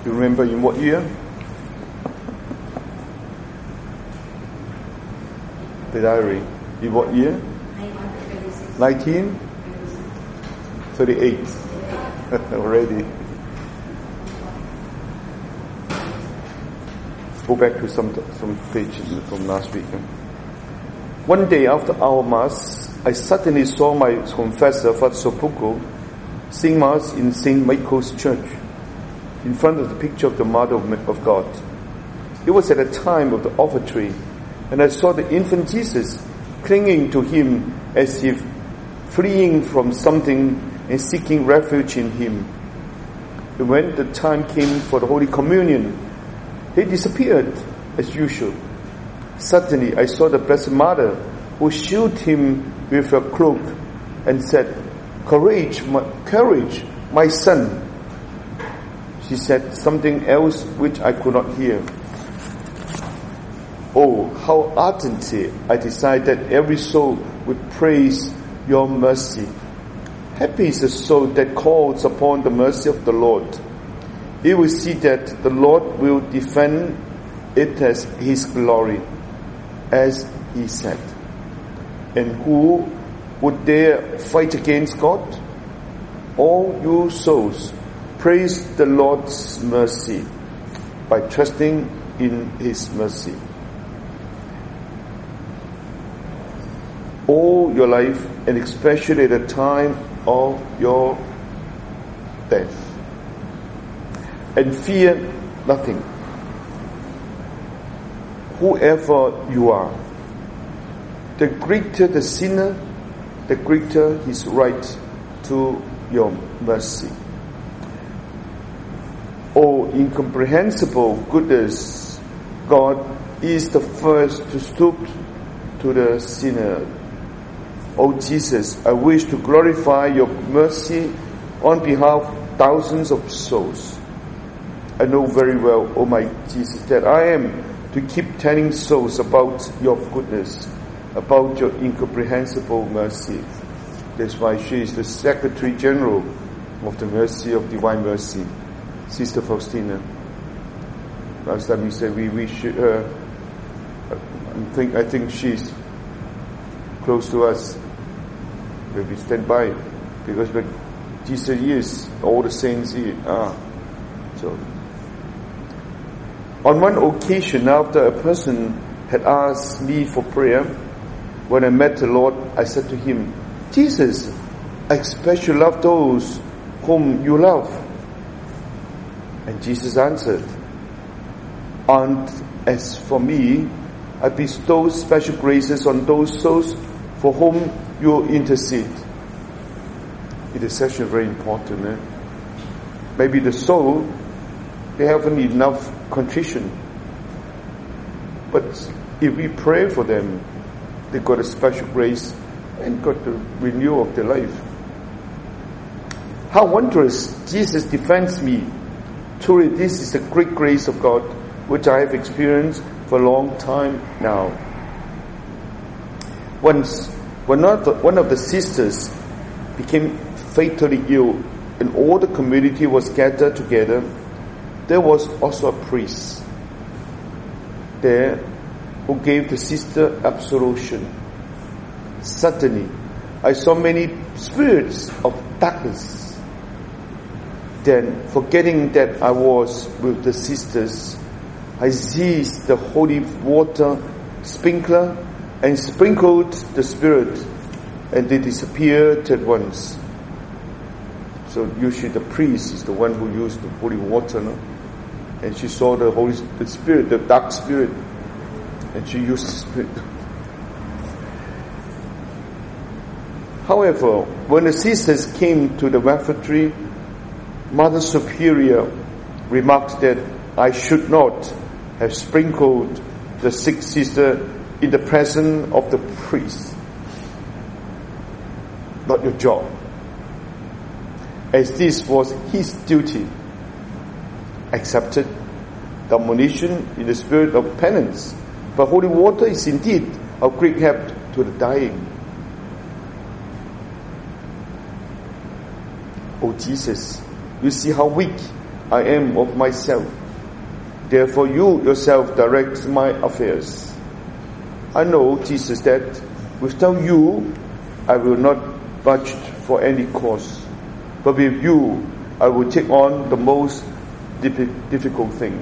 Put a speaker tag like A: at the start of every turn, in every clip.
A: You remember in what year? The diary. In what year? 1938. Already. Go back to some pages from last week. One day after our Mass, I suddenly saw my confessor, Father Sopuko, sing Mass in St. Michael's Church, in front of the picture of the Mother of God. It was at the time of the offertory, and I saw the infant Jesus clinging to him as if fleeing from something and seeking refuge in him. And when the time came for the Holy Communion, he disappeared as usual. Suddenly I saw the Blessed Mother, who shielded him with her cloak and said, courage, my son. She said something else which I could not hear. Oh, how ardently I desired that every soul would praise your mercy. Happy is the soul that calls upon the mercy of the Lord. He will see that the Lord will defend it as his glory, as he said. And who would dare fight against God? All you souls, praise the Lord's mercy by trusting in his mercy. All your life, and especially the time of your death. And fear nothing. Whoever you are, the greater the sinner, the greater his right to your mercy. Oh, incomprehensible goodness, God is the first to stoop to the sinner. Oh Jesus, I wish to glorify your mercy on behalf of thousands of souls. I know very well, oh my Jesus, that I am to keep telling souls about your goodness, about your incomprehensible mercy. That's why she is the Secretary General of the Mercy of Divine Mercy, Sister Faustina. Last time we said we wish her, I think she's close to us. We stand by, because when Jesus is, all the saints are. So, on one occasion, after a person had asked me for prayer, when I met the Lord, I said to him, Jesus, I expect you love those whom you love. And Jesus answered, and as for me, I bestow special graces on those souls for whom you intercede. Intercession is very important. Maybe the soul, they haven't enough contrition. But if we pray for them, they got a special grace and got the renewal of their life. How wondrous Jesus defends me. Truly, this is the great grace of God, which I have experienced for a long time now. Once, when one of the sisters became fatally ill and all the community was gathered together, there was also a priest there who gave the sister absolution. Suddenly, I saw many spirits of darkness. Then, forgetting that I was with the sisters, I seized the holy water sprinkler and sprinkled the spirit, and they disappeared at once. So usually the priest is the one who used the holy water, no? And she saw the spirit, the dark spirit, and she used the spirit. However, when the sisters came to the refectory, Mother Superior remarked that I should not have sprinkled the sick sister in the presence of the priest. Not your job. As this was his duty. Accepted the admonition in the spirit of penance. But holy water is indeed of great help to the dying. Oh Jesus, you see how weak I am of myself. Therefore you yourself direct my affairs. I know, Jesus, that without you, I will not budge for any cause. But with you, I will take on the most difficult thing.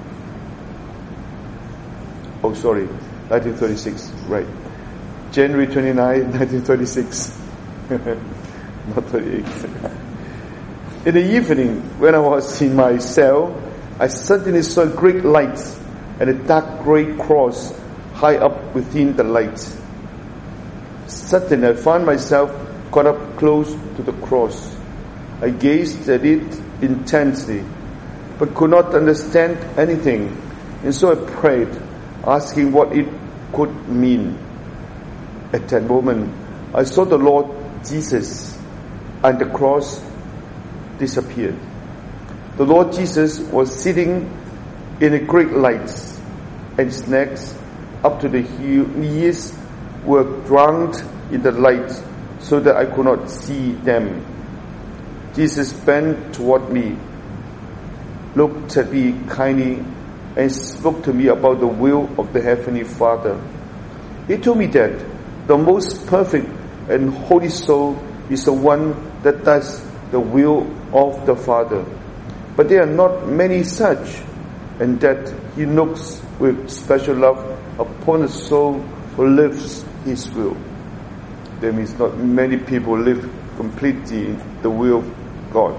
A: 1936, right. January 29, 1936. Not 38. In the evening, when I was in my cell, I suddenly saw a great light and a dark grey cross high up within the light. Suddenly I found myself caught up close to the cross. I gazed at it intensely, but could not understand anything, and so I prayed, asking what it could mean. At that moment, I saw the Lord Jesus, and the cross disappeared. The Lord Jesus was sitting in a great light, and his neck up to the knees were drowned in the light, so that I could not see them. Jesus bent toward me, looked at me kindly, and spoke to me about the will of the Heavenly Father. He told me that the most perfect and holy soul is the one that does the will of the Father. But there are not many such, and that he looks with special love upon a soul who lives his will. That means not many people live completely in the will of God.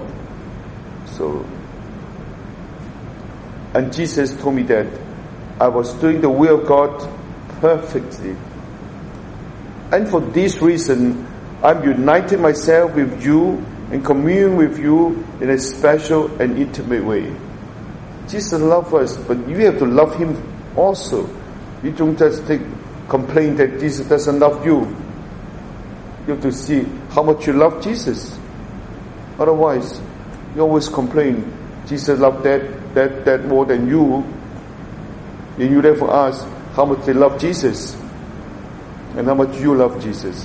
A: And Jesus told me that I was doing the will of God perfectly. And for this reason, I'm united myself with you and commune with you in a special and intimate way. Jesus loves us, but you have to love him also. You don't just complain that Jesus doesn't love you. You have to see how much you love Jesus. Otherwise, you always complain, Jesus loved that more than you. And you therefore ask how much they love Jesus and how much you love Jesus.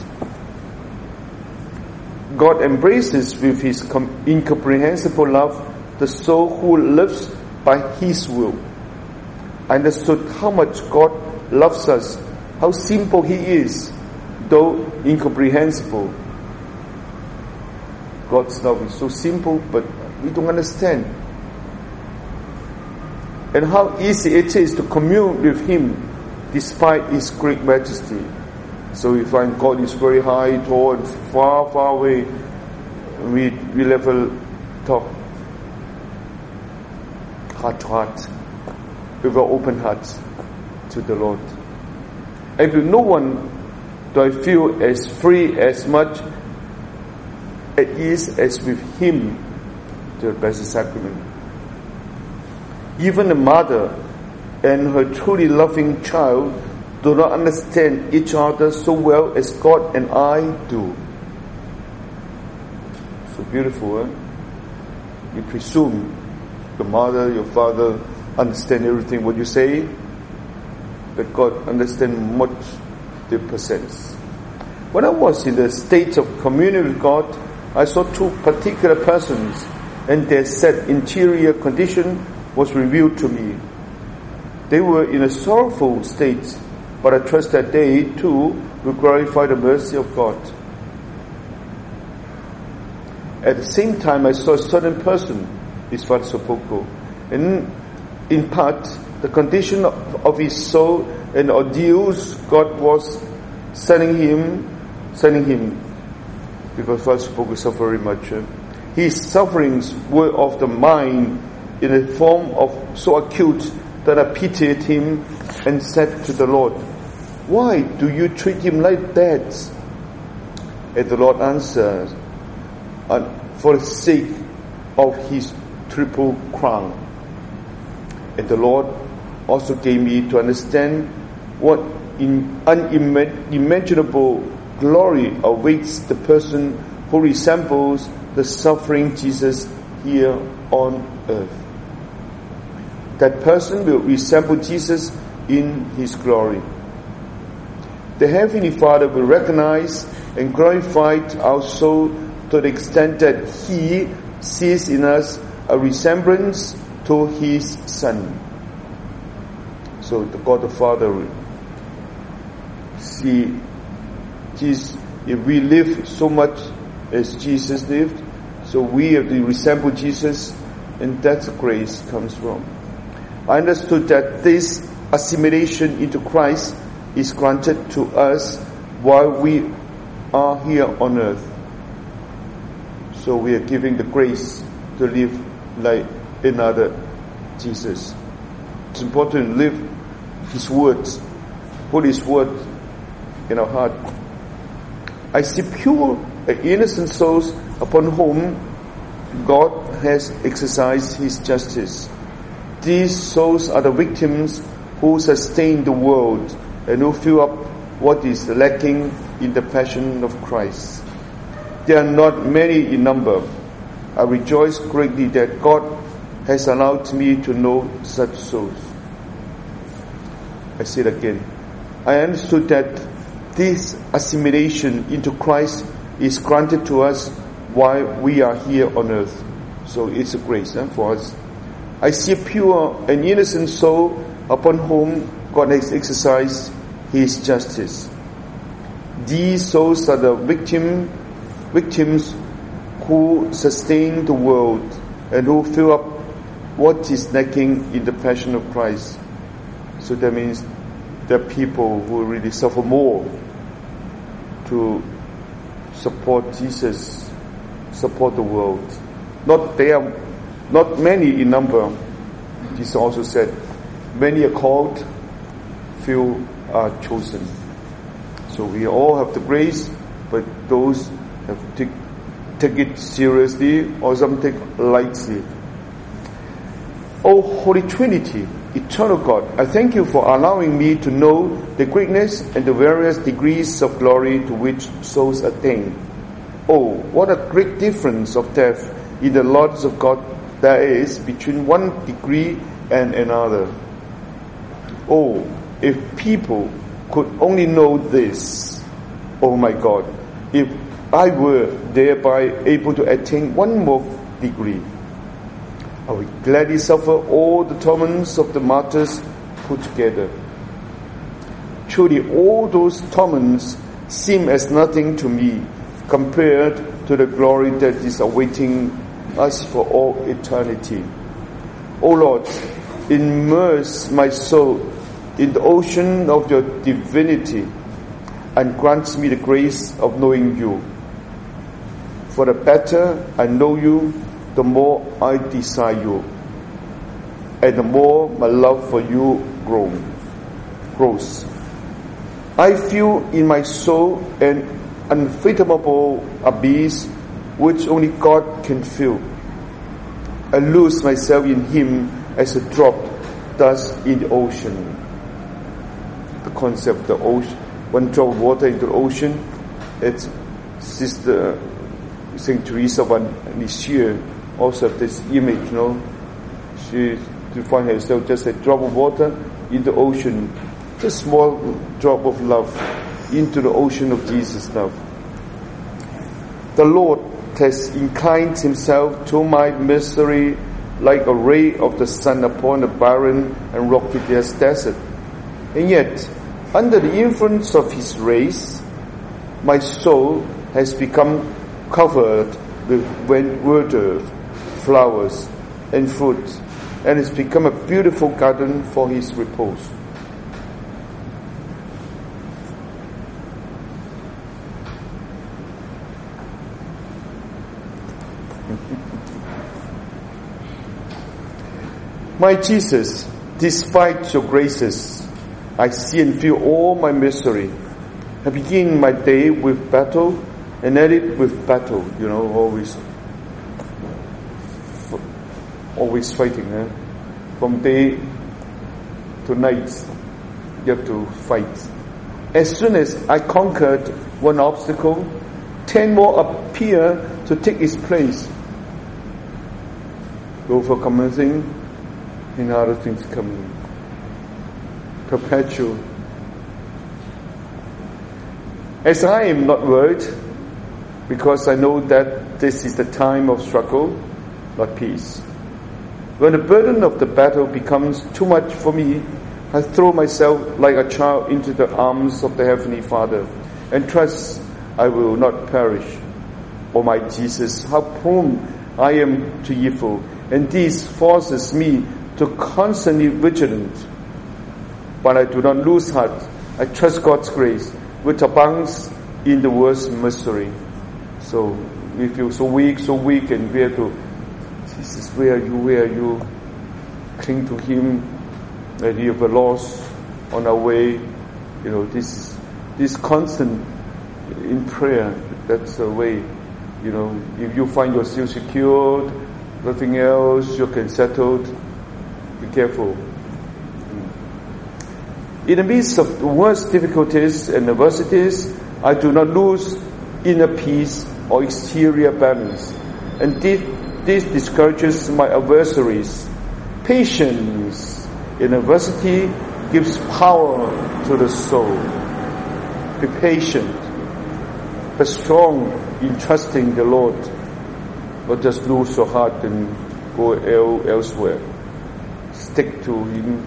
A: God embraces with his incomprehensible love the soul who lives by his will. I understood how much God loves us, how simple he is, though incomprehensible. God's love is so simple, but we don't understand. And how easy it is to commune with him despite his great majesty. So we find God is very high, tall, and far, far away. We never talk heart to heart, with our open hearts to the Lord. And with no one do I feel as free, as much at ease as with him, the Blessed Sacrament. Even a mother and her truly loving child do not understand each other so well as God and I do. So beautiful, eh? You presume the mother, your father understand everything what you say, but God understands much deeper sense. When I was in the state of communion with God, I saw two particular persons, and their sad interior condition was revealed to me. They were in a sorrowful state, but I trust that they too will glorify the mercy of God. At the same time, I saw a certain person, his Father Sopoko, and in part the condition of his soul and ordeals God was sending him, because Father Sopoko suffered very much. His sufferings were of the mind in a form of so acute that I pitied him and said to the Lord, "Why do you treat him like that?" And the Lord answered, "For the sake of his triple crown." And the Lord also gave me to understand what unimaginable glory awaits the person who resembles the suffering Jesus here on earth. That person will resemble Jesus in his glory. The Heavenly Father will recognize and glorify our soul to the extent that he sees in us a resemblance to His Son. So the God the Father, see, Jesus, if we live so much as Jesus lived, so we have to resemble Jesus, and that's where grace comes from. I understood that this assimilation into Christ is granted to us while we are here on earth. So we are giving the grace to live like another Jesus. It's important to live His words, put His word in our heart. I see pure and innocent souls upon whom God has exercised His justice. These souls are the victims who sustain the world and who fill up what is lacking in the passion of Christ. There are not many in number. I rejoice greatly that God has allowed me to know such souls. I say it again. I understood that this assimilation into Christ is granted to us while we are here on earth. So it's a grace for us. I see a pure and innocent soul upon whom God has exercised His justice. These souls are the victims who sustain the world and who fill up what is lacking in the passion of Christ. So that means there are people who really suffer more to support Jesus, support the world. They are not many in number. Jesus also said, many are called, few are chosen. So we all have the grace, but those have to take it seriously or some take lightly. Oh, Holy Trinity, Eternal God, I thank You for allowing me to know the greatness and the various degrees of glory to which souls attain. Oh, what a great difference of depth in the laws of God there is between one degree and another. Oh, if people could only know this, oh my God, if I were thereby able to attain one more degree, I would gladly suffer all the torments of the martyrs put together. Truly, all those torments seem as nothing to me compared to the glory that is awaiting us for all eternity. O Lord, immerse my soul in the ocean of Your divinity and grant me the grace of knowing You. For the better I know You, the more I desire You, and the more my love for You grows. I feel in my soul an unfathomable abyss which only God can fill. I lose myself in Him as a drop does in the ocean. The concept of the ocean, one drop of water into the ocean, it's Sister Saint Teresa of Lisieux also have this image, She defined herself just a drop of water in the ocean, just a small drop of love into the ocean of Jesus' love. The Lord has inclined Himself to my misery like a ray of the sun upon a barren and rocky desert. And yet, under the influence of His rays, my soul has become covered with verdure, flowers, and fruit, and has become a beautiful garden for His repose. My Jesus, despite Your graces, I see and feel all my misery. I begin my day with battle and end it with battle, always fighting. From day to night, you have to fight. As soon as I conquered one obstacle, 10 more appear to take its place. Overcome a thing, and other things come in. Perpetual. As I am not worried, because I know that this is the time of struggle, not peace. When the burden of the battle becomes too much for me, I throw myself like a child into the arms of the Heavenly Father and trust I will not perish. O my Jesus, how prone I am to evil, and this forces me to constantly vigilant. But I do not lose heart. I trust God's grace, which abounds in the worst misery. So we feel so weak, and we have to, Jesus, where are you? Cling to Him, and you have a loss on our way. This constant in prayer, that's the way. If you find yourself secured, nothing else, you can settle. Be careful. In the midst of the worst difficulties and adversities, I do not lose inner peace or exterior balance, and this discourages my adversaries. Patience in adversity gives power to the soul. Be patient, but strong in trusting the Lord. Not just lose your heart and go elsewhere. Stick to Him.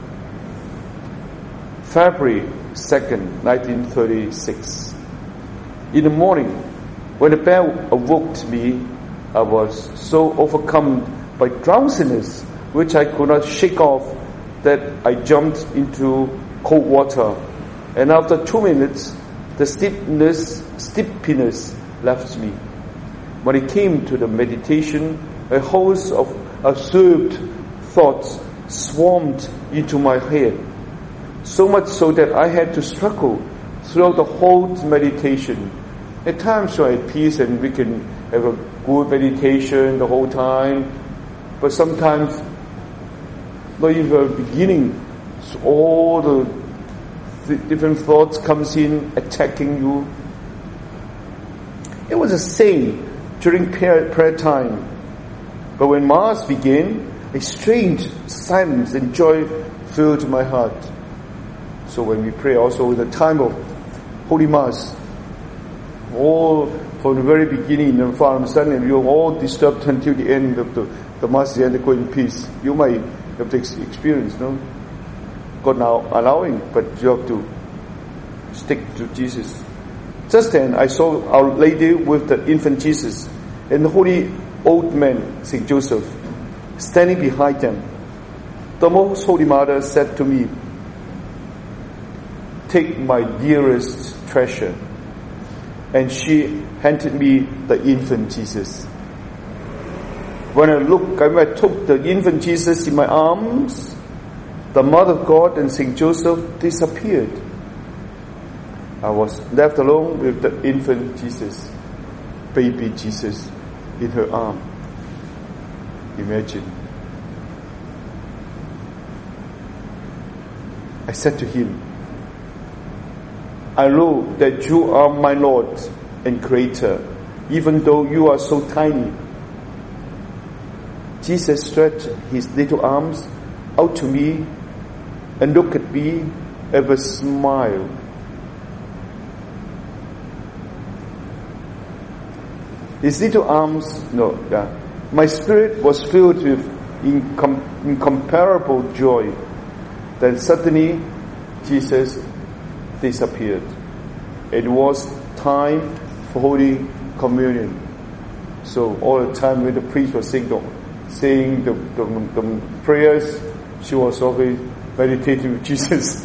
A: February 2nd, 1936. In the morning, when the bell awoke me, I was so overcome by drowsiness, which I could not shake off, that I jumped into cold water. And after 2 minutes, the sleepiness left me. When it came to the meditation, a host of absurd thoughts swarmed into my head, so much so that I had to struggle throughout the whole meditation. At times we're at peace and we can have a good meditation the whole time, but sometimes, not even the beginning, so all the different thoughts comes in, attacking you. It was the same during prayer time. But when Mass began, a strange silence and joy filled my heart. So when we pray also in the time of Holy Mass, all from the very beginning, and Father and Son, and you're all disturbed until the end of the Mass, the end, go in peace. You might have to experience, no? God now allowing, but you have to stick to Jesus. Just then, I saw Our Lady with the infant Jesus and the holy old man, St. Joseph, standing behind them. The Most Holy Mother said to me, "Take my dearest treasure." And she handed me the infant Jesus. When I took the infant Jesus in my arms, the Mother of God and St. Joseph disappeared. I was left alone with the infant Jesus, baby Jesus, in her arm. Imagine. I said to him, "I know that you are my Lord and Creator, even though you are so tiny." Jesus stretched His little arms out to me and looked at me with a smile. His little arms, my spirit was filled with incomparable joy. Then suddenly, Jesus disappeared. It was time for Holy Communion. So all the time when the priest was saying the prayers, she was always meditating with Jesus.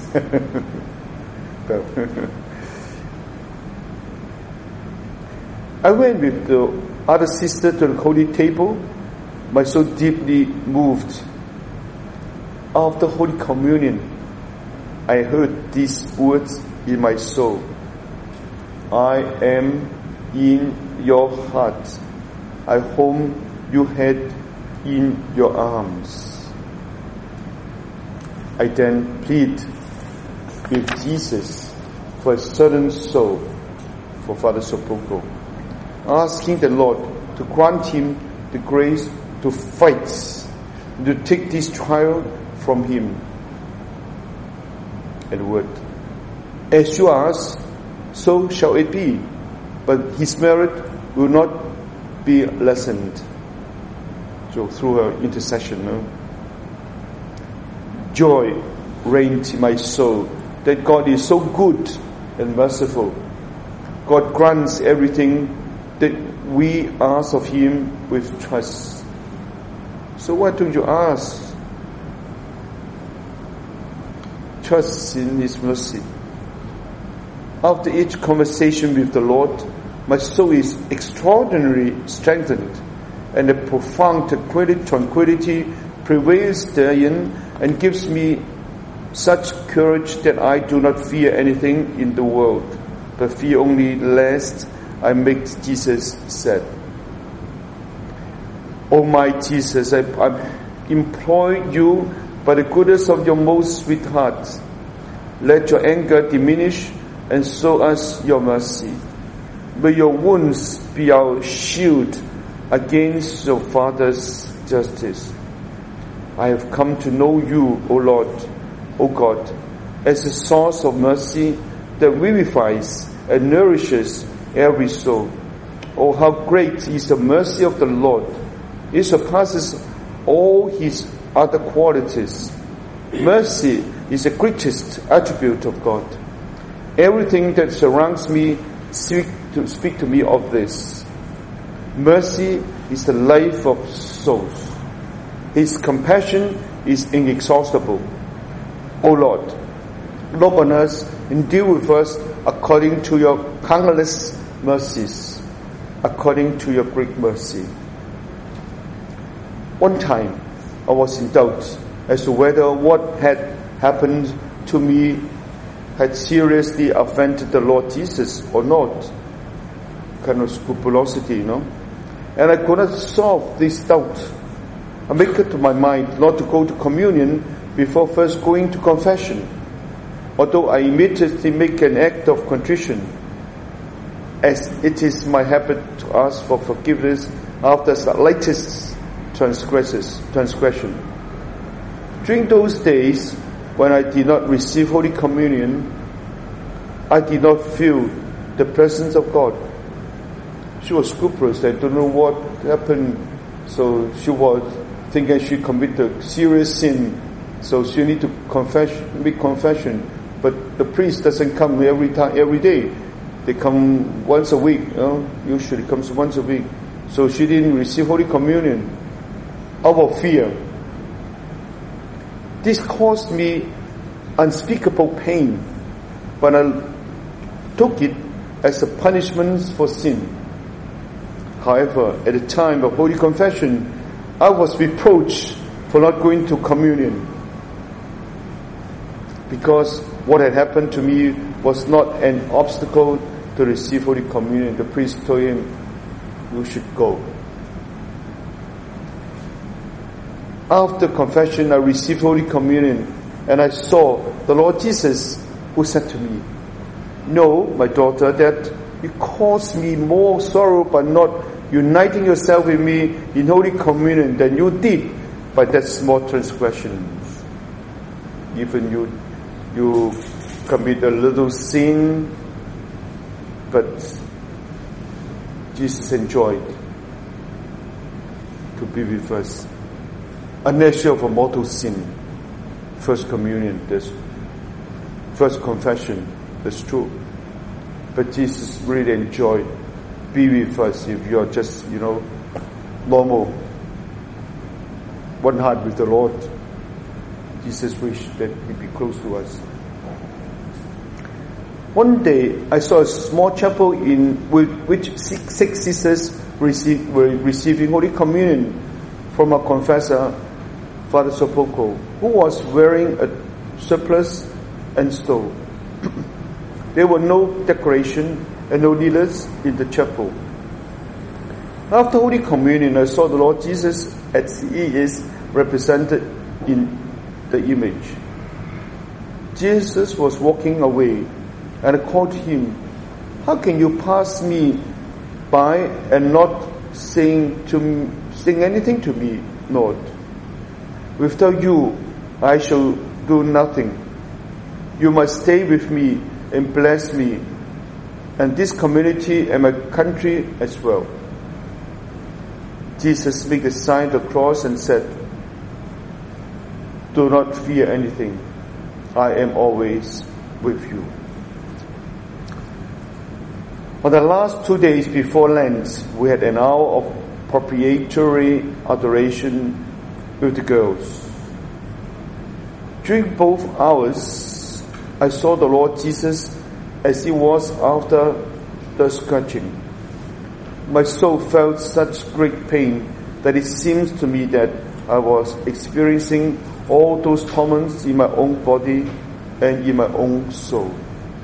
A: I went with the other sister to the holy table, but so deeply moved. After Holy Communion, I heard these words in my soul: "I am in your heart. I hold you head in your arms." I then plead with Jesus for a certain soul for Father Sopoko, asking the Lord to grant him the grace to fight, to take this trial from him. And word, "As you ask, so shall it be, but his merit will not be lessened." So through her intercession, joy reigned in my soul that God is so good and merciful. God grants everything that we ask of Him with trust. So why don't you ask? Trust in His mercy. After each conversation with the Lord, my soul is extraordinarily strengthened, and a profound tranquility prevails therein and gives me such courage that I do not fear anything in the world, but fear only lest I make Jesus sad. O my Jesus, I implore you by the goodness of your most sweet heart, let your anger diminish and show us your mercy. May your wounds be our shield against your Father's justice. I have come to know you, O Lord, O God, as a source of mercy that vivifies and nourishes every soul. Oh, how great is the mercy of the Lord! It surpasses all His other qualities. Mercy is the greatest attribute of God. Everything that surrounds me speak to me of this. Mercy is the life of souls. His compassion is inexhaustible. O Lord, look on us and deal with us according to your countless mercies, according to your great mercy. One time, I was in doubt as to whether what had happened to me had seriously offended the Lord Jesus or not. Kind of scrupulosity, And I could not solve this doubt. I made it to my mind not to go to communion before first going to confession, although I immediately make an act of contrition, as it is my habit to ask for forgiveness after the latest transgression. During those days, when I did not receive Holy Communion, I did not feel the presence of God. She was scrupulous. I don't know what happened. So she was thinking she committed serious sin. So she need to make confession. But the priest doesn't come every day. They come once a week. Usually comes once a week. So she didn't receive Holy Communion out of fear. This caused me unspeakable pain, but I took it as a punishment for sin. However, at the time of Holy Confession, I was reproached for not going to communion, because what had happened to me was not an obstacle to receive Holy Communion. The priest told him, "You should go." After confession, I received Holy Communion, and I saw the Lord Jesus, who said to me, "Know, my daughter, that you caused me more sorrow by not uniting yourself with me in Holy Communion than you did by that small transgression." Even you commit a little sin, but Jesus enjoyed to be with us. A nature of a mortal sin. First communion, this first confession, that's true. But Jesus really enjoyed be with us if you're just, normal. One heart with the Lord. Jesus wished that He'd be close to us. One day, I saw a small chapel in which six sisters were receiving Holy Communion from a confessor, Father Sopoko, who was wearing a surplice and stole. There were no decoration and no kneelers in the chapel. After Holy Communion, I saw the Lord Jesus as He is represented in the image. Jesus was walking away, and I called Him, "How can you pass me by and not saying anything to me, Lord? Without you, I shall do nothing. You must stay with me and bless me, and this community and my country as well." Jesus made the sign of the cross and said, "Do not fear anything. I am always with you." On the last 2 days before Lent, we had an hour of propitiatory adoration with the girls. During both hours, I saw the Lord Jesus as he was after the scourging. My soul felt such great pain that it seems to me that I was experiencing all those torments in my own body and in my own soul.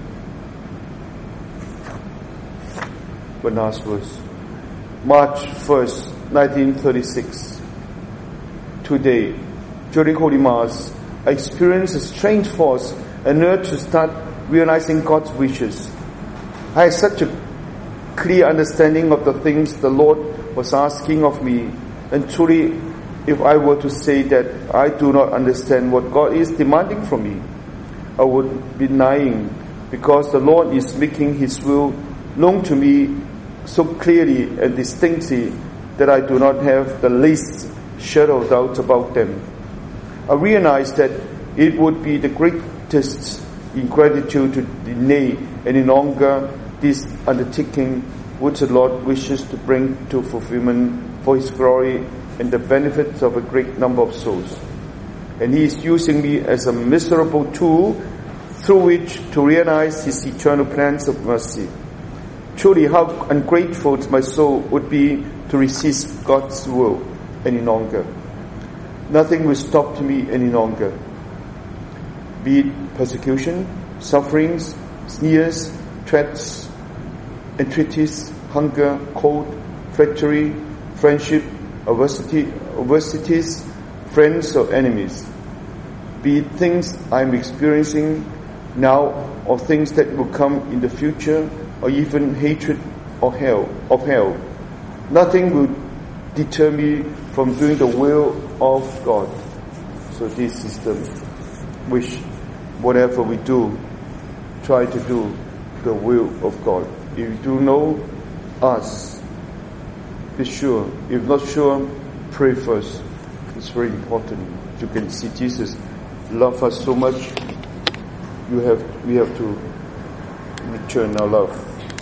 A: The last verse. March 1st, 1936. Today, during Holy Mass, I experienced a strange force, an urge to start realizing God's wishes. I had such a clear understanding of the things the Lord was asking of me, and truly, if I were to say that I do not understand what God is demanding from me, I would be lying, because the Lord is making His will known to me so clearly and distinctly that I do not have the least shadow of doubt about them. I realize that it would be the greatest ingratitude to delay any longer this undertaking which the Lord wishes to bring to fulfillment for His glory and the benefit of a great number of souls. And He is using me as a miserable tool through which to realize His eternal plans of mercy. Truly, how ungrateful my soul would be to resist God's will any longer. Nothing will stop me any longer. Be it persecution, sufferings, sneers, threats, entreaties, hunger, cold, treachery, friendship, adversities, friends or enemies. Be it things I am experiencing now or things that will come in the future, or even hatred of hell. Nothing will deter me from doing the will of God. So this is the wish. Whatever we do, try to do the will of God. If you do know us, be sure. If not sure, pray first. It's very important. You can see Jesus love us so much. We have to return our love.